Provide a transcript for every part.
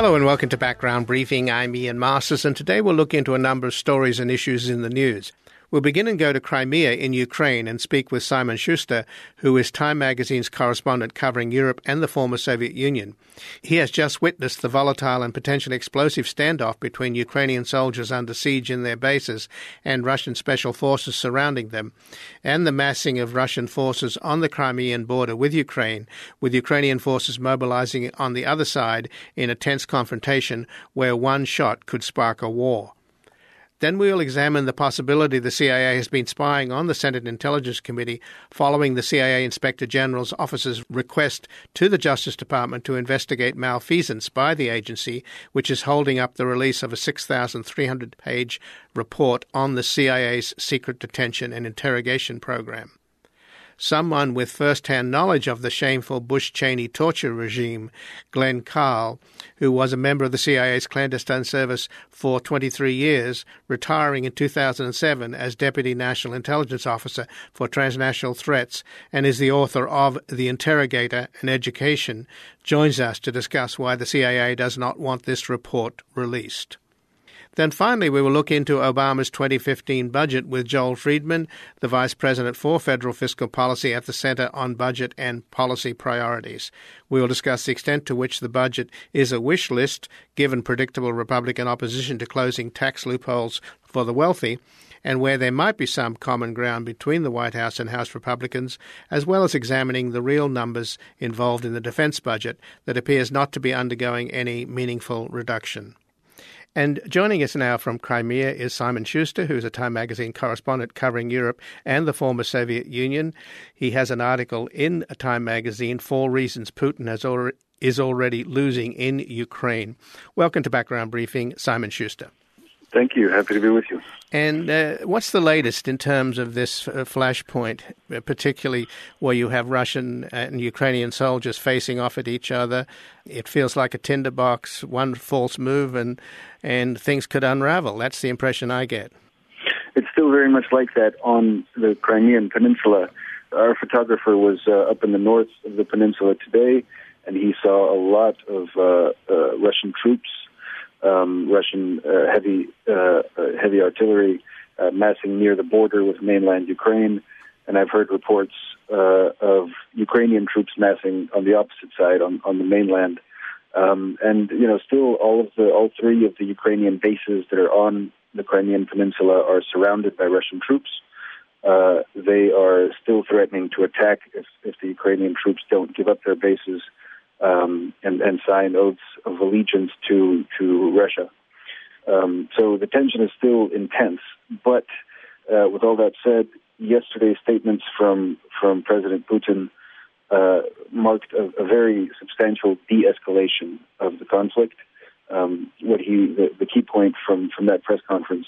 Hello and welcome to Background Briefing. I'm Ian Masters, and today we'll look into a number of stories and issues in the news. We'll begin and go to Crimea in Ukraine and speak with Simon Schuster, who is Time magazine's correspondent covering Europe and the former Soviet Union. He has just witnessed the volatile and potentially explosive standoff between Ukrainian soldiers under siege in their bases and Russian special forces surrounding them, and the massing of Russian forces on the Crimean border with Ukrainian forces mobilizing on the other side in a tense confrontation where one shot could spark a war. Then we'll examine the possibility the CIA has been spying on the Senate Intelligence Committee following the CIA Inspector General's office's request to the Justice Department to investigate malfeasance by the agency, which is holding up the release of a 6,300-page report on the CIA's secret detention and interrogation program. Someone with first-hand knowledge of the shameful Bush-Cheney torture regime, Glenn Carl, who was a member of the CIA's clandestine service for 23 years, retiring in 2007 as Deputy National Intelligence Officer for Transnational Threats, and is the author of The Interrogator and Education, joins us to discuss why the CIA does not want this report released. Then finally, we will look into Obama's 2015 budget with Joel Friedman, the Vice President for Federal Fiscal Policy at the Center on Budget and Policy Priorities. We will discuss the extent to which the budget is a wish list, given predictable Republican opposition to closing tax loopholes for the wealthy, and where there might be some common ground between the White House and House Republicans, as well as examining the real numbers involved in the defense budget that appears not to be undergoing any meaningful reduction. And joining us now from Crimea is Simon Schuster, who's a Time magazine correspondent covering Europe and the former Soviet Union. He has an article in Time magazine, 4 Reasons Putin is already losing in Ukraine. Welcome to Background Briefing, Simon Schuster. Thank you. Happy to be with you. And what's the latest in terms of this flashpoint, particularly where you have Russian and Ukrainian soldiers facing off at each other? It feels like a tinderbox, one false move, and things could unravel. That's the impression I get. It's still very much like that on the Crimean Peninsula. Our photographer was up in the north of the peninsula today, and he saw a lot of Russian troops, Russian heavy artillery massing near the border with mainland Ukraine, and I've heard reports of Ukrainian troops massing on the opposite side, on the mainland. And still all 3 of the Ukrainian bases that are on the Crimean Peninsula are surrounded by Russian troops. They are still threatening to attack if the Ukrainian troops don't give up their bases and sign oaths of allegiance to Russia. So the tension is still intense. But with all that said, yesterday's statements from President Putin marked a very substantial de-escalation of the conflict. The key point from that press conference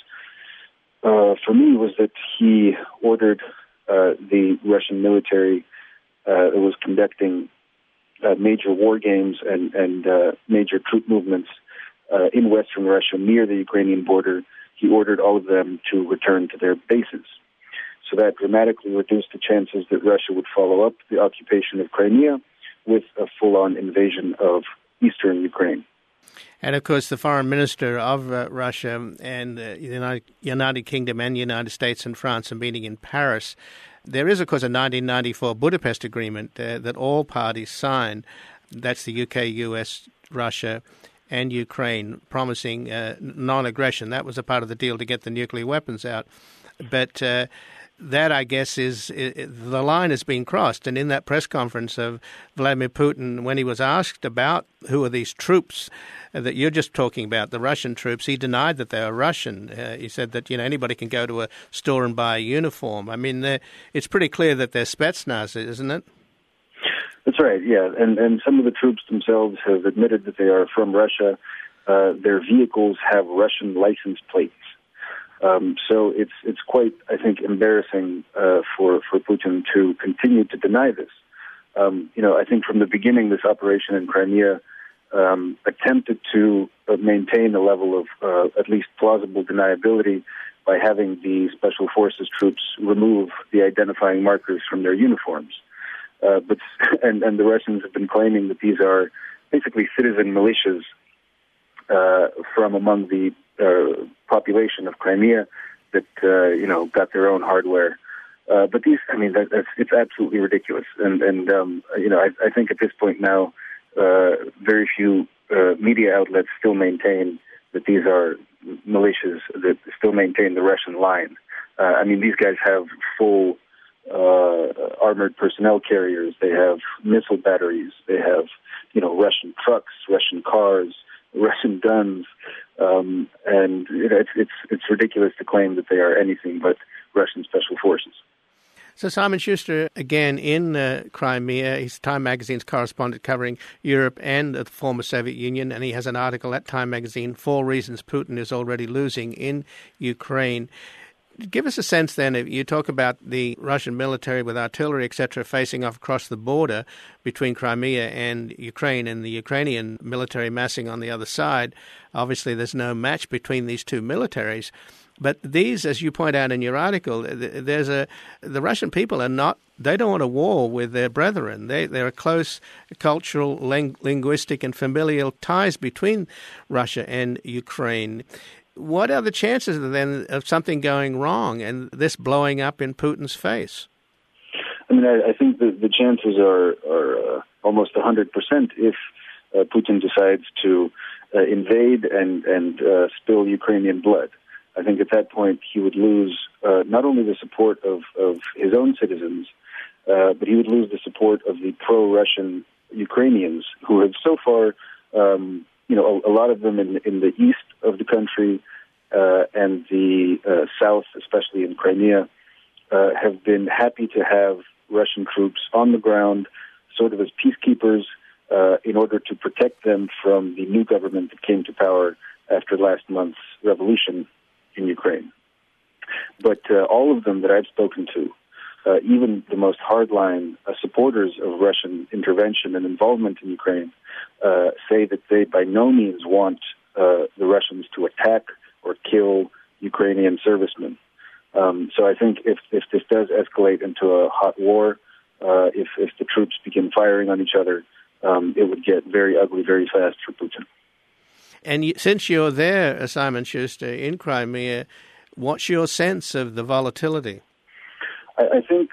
for me was that he ordered the Russian military that was conducting major war games and major troop movements in western Russia near the Ukrainian border. He ordered all of them to return to their bases. So that dramatically reduced the chances that Russia would follow up the occupation of Crimea with a full-on invasion of eastern Ukraine. And, of course, the foreign minister of Russia and the United Kingdom and the United States and France are meeting in Paris. There is, of course, a 1994 Budapest Agreement that all parties signed. That's the UK, US, Russia, and Ukraine, promising non-aggression. That was a part of the deal to get the nuclear weapons out. But that, I guess, the line has been crossed. And in that press conference of Vladimir Putin, when he was asked about who are these troops that you're just talking about, the Russian troops, he denied that they are Russian. He said that anybody can go to a store and buy a uniform. I mean, it's pretty clear that they're Spetsnaz, isn't it? That's right, yeah. And some of the troops themselves have admitted that they are from Russia. Their vehicles have Russian license plates. So it's quite, I think, embarrassing for Putin to continue to deny this. I think from the beginning, this operation in Crimea attempted to maintain a level of at least plausible deniability by having the Special Forces troops remove the identifying markers from their uniforms. But the Russians have been claiming that these are basically citizen militias from among the population of Crimea that got their own hardware. But these, it's absolutely ridiculous, and I think at this point now, very few media outlets still maintain that these are militias that still maintain the Russian line. These guys have full armored personnel carriers. They have missile batteries. They have, Russian trucks, Russian cars, Russian guns, and it's ridiculous to claim that they are anything but Russian special forces. So Simon Schuster, again, in Crimea, he's Time Magazine's correspondent covering Europe and the former Soviet Union, and he has an article at Time Magazine, 4 Reasons Putin is Already Losing in Ukraine. Give us a sense then, if you talk about the Russian military with artillery, etc., facing off across the border between Crimea and Ukraine, and the Ukrainian military massing on the other side. Obviously, there's no match between these two militaries. But these, as you point out in your article, the Russian people are not, they don't want a war with their brethren. There are close cultural, linguistic and familial ties between Russia and Ukraine. What are the chances then of something going wrong and this blowing up in Putin's face? I think the chances are almost 100% if Putin decides to invade and spill Ukrainian blood. I think at that point he would lose not only the support of his own citizens, but he would lose the support of the pro-Russian Ukrainians who have so far, a lot of them in the east of the country and the south, especially in Crimea, have been happy to have Russian troops on the ground, sort of as peacekeepers, in order to protect them from the new government that came to power after last month's revolution in Ukraine. But all of them that I've spoken to, even the most hardline supporters of Russian intervention and involvement in Ukraine, say that they by no means want the Russians to attack or kill Ukrainian servicemen. So I think if this does escalate into a hot war, if the troops begin firing on each other, it would get very ugly very fast for Putin. And since you're there, Simon Schuster, in Crimea, what's your sense of the volatility? I think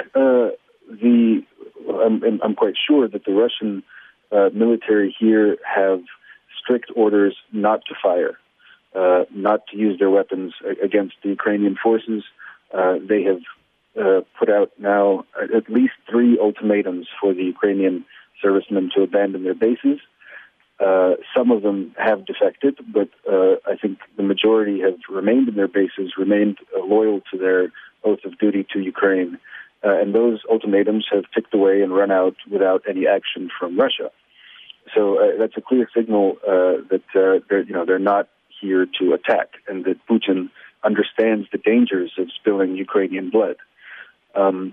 I'm quite sure that the Russian military here have strict orders not to fire, not to use their weapons against the Ukrainian forces. They have put out now at least 3 ultimatums for the Ukrainian servicemen to abandon their bases. Some of them have defected, but I think the majority have remained in their bases, remained loyal to their oath of duty to Ukraine. And those ultimatums have ticked away and run out without any action from Russia. So that's a clear signal that they're not here to attack, and that Putin understands the dangers of spilling Ukrainian blood. And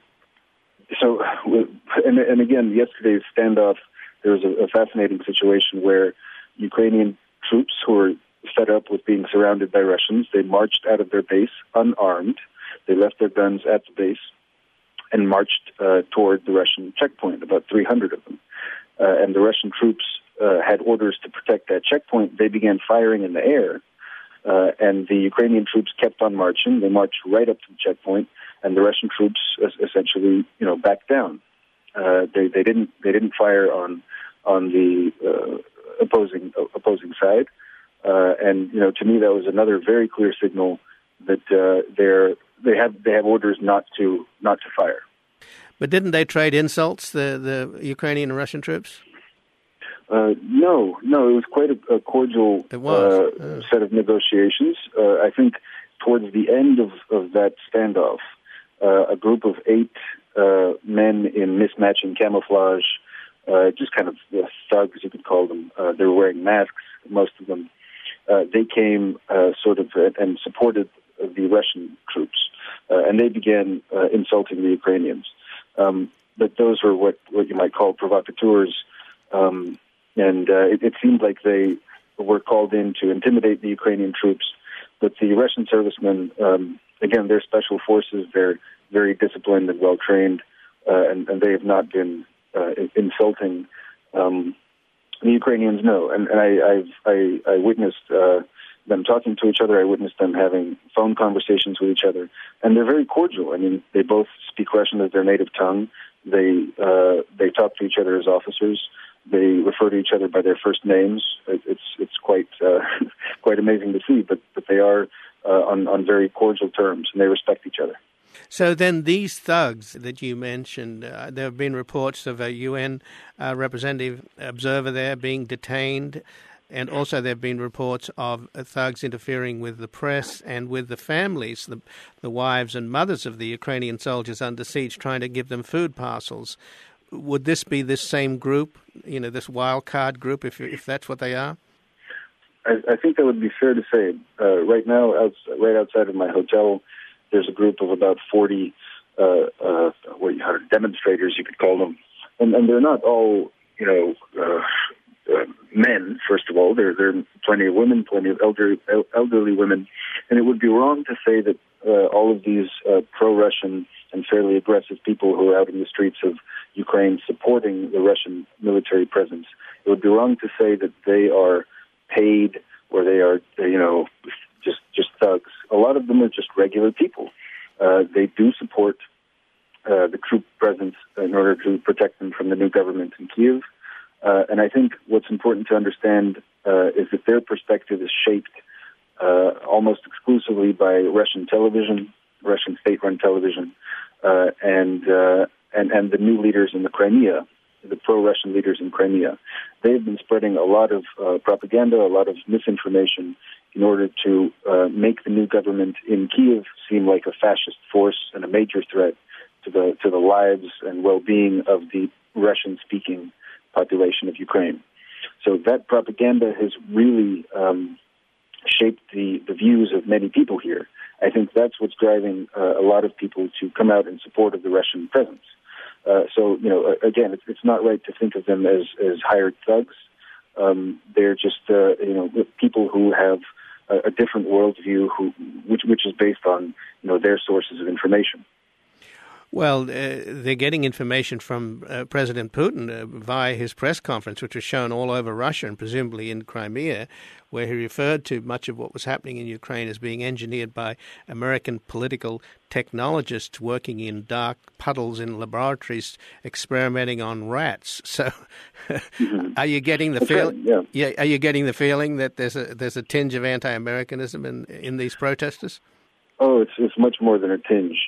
again, yesterday's standoff, there was a fascinating situation where Ukrainian troops who were fed up with being surrounded by Russians, they marched out of their base unarmed. They left their guns at the base and marched toward the Russian checkpoint, about 300 of them. And the Russian troops had orders to protect that checkpoint. They began firing in the air, and the Ukrainian troops kept on marching. They marched right up to the checkpoint, and the Russian troops essentially, backed down. They didn't fire on the opposing side, and to me that was another very clear signal that they have orders not to fire. But didn't they trade insults, the Ukrainian and Russian troops? No, it was quite a cordial set of negotiations. I think towards the end of that standoff, a group of 8 men in mismatching camouflage, just kind of thugs, you could call them. They were wearing masks, most of them. They came and supported the Russian troops, and they began insulting the Ukrainians. But those were what you might call provocateurs, and it seemed like they were called in to intimidate the Ukrainian troops. But the Russian servicemen, again, they're special forces. They're very disciplined and well trained, and they have not been insulting The Ukrainians know, and I witnessed them talking to each other. I witnessed them having phone conversations with each other, and they're very cordial. I mean, they both speak Russian as their native tongue. They talk to each other as officers. They refer to each other by their first names. It's quite quite amazing to see, but they are on very cordial terms, and they respect each other. So then these thugs that you mentioned, there have been reports of a UN representative observer there being detained, and also there have been reports of thugs interfering with the press and with the families, the wives and mothers of the Ukrainian soldiers under siege, trying to give them food parcels. Would this be this same group, this wild card group, if that's what they are? I think that would be fair to say. Right now, right outside of my hotel, there's a group of about 40 demonstrators, you could call them, and they're not all men. First of all, there are plenty of women, plenty of elderly women, and it would be wrong to say that all of these pro-Russian and fairly aggressive people who are out in the streets of Ukraine supporting the Russian military presence. It would be wrong to say that they are paid or they are just thugs. A lot of them are just regular people. They do support the troop presence in order to protect them from the new government in Kyiv. And I think what's important to understand is that their perspective is shaped almost exclusively by Russian television, Russian state-run television, and the new leaders in the Crimea, the pro-Russian leaders in Crimea. They've been spreading a lot of propaganda, a lot of misinformation in order to make the new government in Kyiv seem like a fascist force and a major threat to the lives and well-being of the Russian-speaking population of Ukraine. So that propaganda has really shaped the views of many people here. I think that's what's driving a lot of people to come out in support of the Russian presence. So, again, it's not right to think of them as hired thugs. They're just, people who have a different worldview, which is based on, their sources of information. Well, they're getting information from President Putin via his press conference, which was shown all over Russia and presumably in Crimea, where he referred to much of what was happening in Ukraine as being engineered by American political technologists working in dark puddles in laboratories experimenting on rats. So, are you getting the feeling? Yeah. Are you getting the feeling that there's a tinge of anti-Americanism in these protesters? Oh, it's much more than a tinge.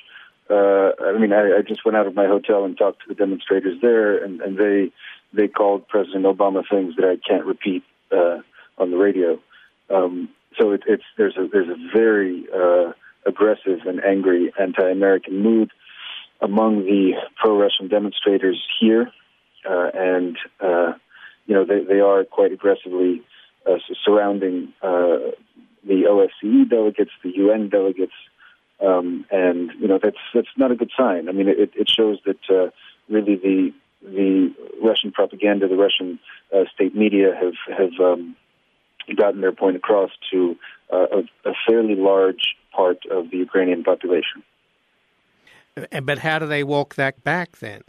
I just went out of my hotel and talked to the demonstrators there, and they called President Obama things that I can't repeat on the radio. So there's a very aggressive and angry anti-American mood among the pro-Russian demonstrators here, and they are quite aggressively surrounding the OSCE delegates, the UN delegates. That's not a good sign. I mean, it shows that really the Russian propaganda, the Russian state media have gotten their point across to a fairly large part of the Ukrainian population. But how do they walk that back then?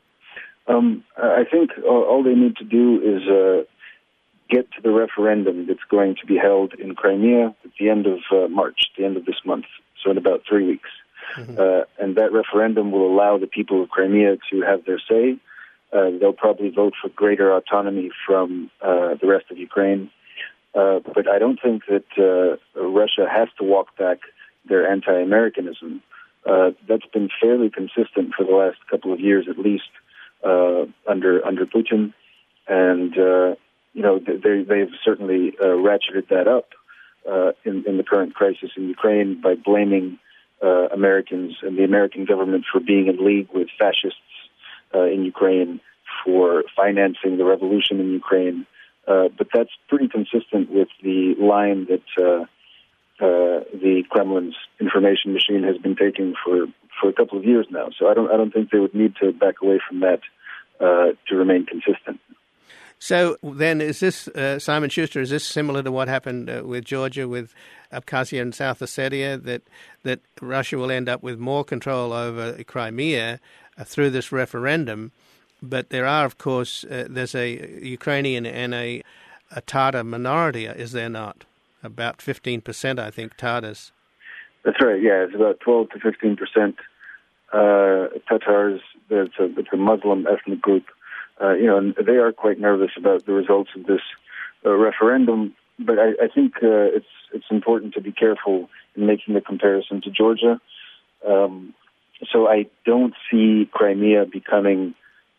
I think all they need to do is get to the referendum that's going to be held in Crimea at the end of March, the end of this month. So in about 3 weeks. Mm-hmm. And that referendum will allow the people of Crimea to have their say. They'll probably vote for greater autonomy from the rest of Ukraine. But I don't think that Russia has to walk back their anti-Americanism. That's been fairly consistent for the last couple of years, at least, under Putin. And, they've certainly ratcheted that up. In the current crisis in Ukraine by blaming Americans and the American government for being in league with fascists in Ukraine, for financing the revolution in Ukraine. But that's pretty consistent with the line that the Kremlin's information machine has been taking for a couple of years now. So I don't think they would need to back away from that to remain consistent. So then is this, Simon Schuster, is this similar to what happened with Georgia, with Abkhazia and South Ossetia, that Russia will end up with more control over Crimea through this referendum, But there are, of course, there's a Ukrainian and a Tatar minority, is there not? About 15%, I think, Tatars. That's right, yeah. It's about 12 to 15% Tatars. It's a Muslim ethnic group. And they are quite nervous about the results of this referendum. But I think it's important to be careful in making the comparison to Georgia. So I don't see Crimea becoming,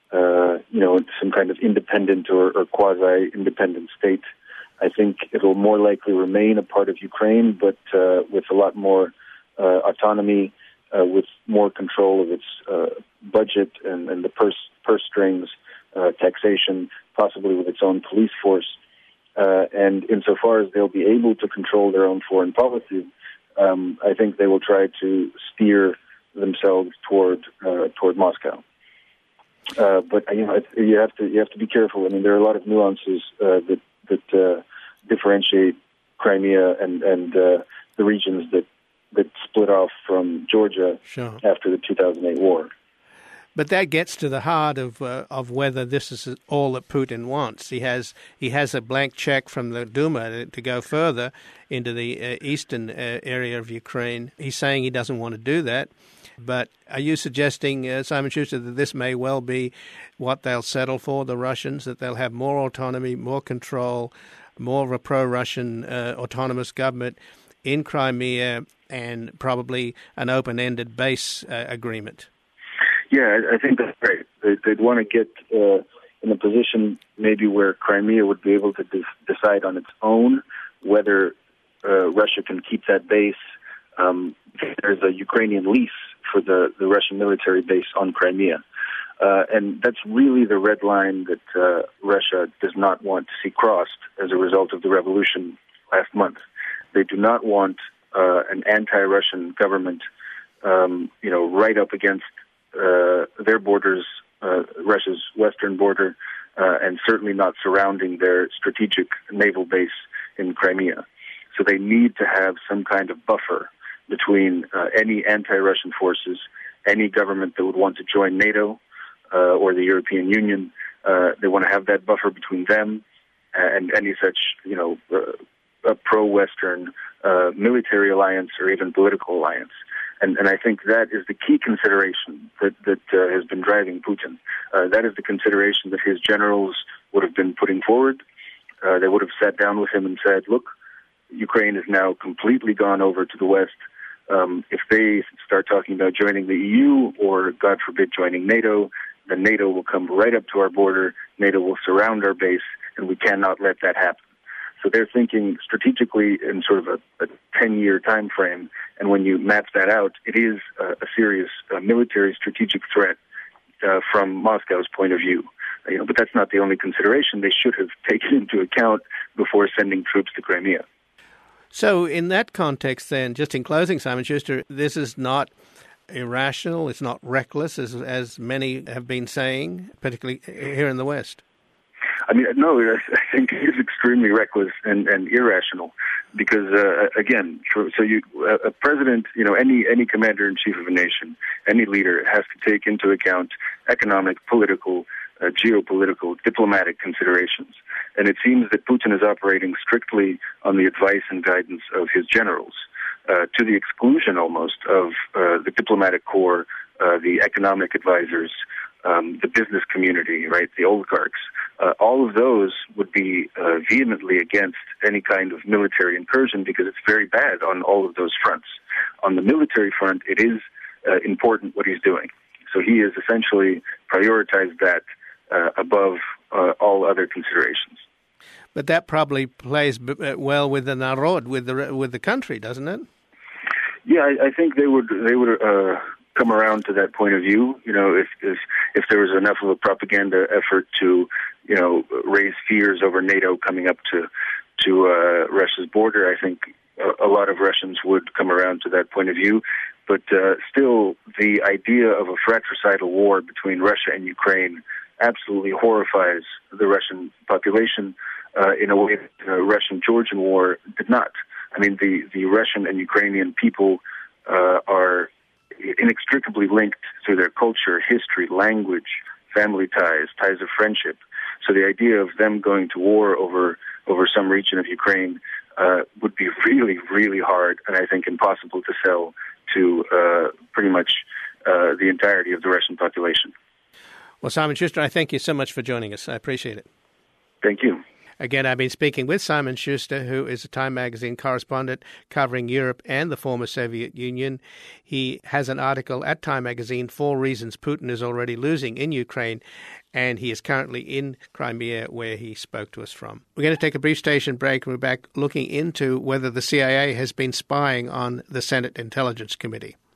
some kind of independent or quasi-independent state. I think it will more likely remain a part of Ukraine, but with a lot more autonomy, with more control of its budget and the purse strings, taxation, possibly with its own police force. And insofar as they'll be able to control their own foreign policy, I think they will try to steer themselves toward Moscow. But you have to be careful. I mean, there are a lot of nuances that differentiate Crimea and the regions that split off from Georgia after the 2008 war. But that gets to the heart of whether this is all that Putin wants. He has a blank check from the Duma to go further into the eastern area of Ukraine. He's saying he doesn't want to do that. But are you suggesting, Simon Schuster, that this may well be what they'll settle for, the Russians, that they'll have more autonomy, more control, more of a pro-Russian autonomous government in Crimea, and probably an open-ended base agreement? Yeah, I think that's right. They'd want to get in a position maybe where Crimea would be able to decide on its own whether Russia can keep that base. There's a Ukrainian lease for the Russian military base on Crimea. And that's really the red line that Russia does not want to see crossed as a result of the revolution last month. They do not want an anti-Russian government, right up against their borders, Russia's western border, and certainly not surrounding their strategic naval base in Crimea. So they need to have some kind of buffer between any anti-Russian forces, any government that would want to join NATO or the European Union. They want to have that buffer between them and any such, a pro-Western military alliance or even political alliance. And I think that is the key consideration that has been driving Putin. That is the consideration that his generals would have been putting forward. They would have sat down with him and said, look, Ukraine is now completely gone over to the West. If they start talking about joining the EU or, God forbid, joining NATO, then NATO will come right up to our border, NATO will surround our base, and we cannot let that happen. So they're thinking strategically in sort of a 10-year time frame, and when you map that out, it is a serious military strategic threat from Moscow's point of view. But that's not the only consideration they should have taken into account before sending troops to Crimea. So in that context then, just in closing, Simon Schuster, this is not irrational, it's not reckless, as many have been saying, particularly here in the West. I mean, no, I think it is extremely reckless and irrational because, again, a president, any commander-in-chief of a nation, any leader has to take into account economic, political, geopolitical, diplomatic considerations. And it seems that Putin is operating strictly on the advice and guidance of his generals, to the exclusion almost of the diplomatic corps, the economic advisors, the business community, right, the oligarchs. All of those would be vehemently against any kind of military incursion because it's very bad on all of those fronts. On the military front, it is important what he's doing. So he has essentially prioritized that above all other considerations. But that probably plays well with the Narod, with the country, doesn't it? Yeah, I think they would come around to that point of view. If there was enough of a propaganda effort to, raise fears over NATO coming up to Russia's border, I think a lot of Russians would come around to that point of view. But still, the idea of a fratricidal war between Russia and Ukraine absolutely horrifies the Russian population in a way that the Russian-Georgian war did not. I mean, the Russian and Ukrainian people are inextricably linked through their culture, history, language, family ties, ties of friendship. So the idea of them going to war over some region of Ukraine would be really, really hard, and I think impossible to sell to pretty much the entirety of the Russian population. Well, Simon Schuster, I thank you so much for joining us. I appreciate it. Thank you. Again, I've been speaking with Simon Schuster, who is a Time magazine correspondent covering Europe and the former Soviet Union. He has an article at Time magazine, 4 Reasons Putin is Already Losing in Ukraine, and he is currently in Crimea, where he spoke to us from. We're going to take a brief station break, and we're back looking into whether the CIA has been spying on the Senate Intelligence Committee.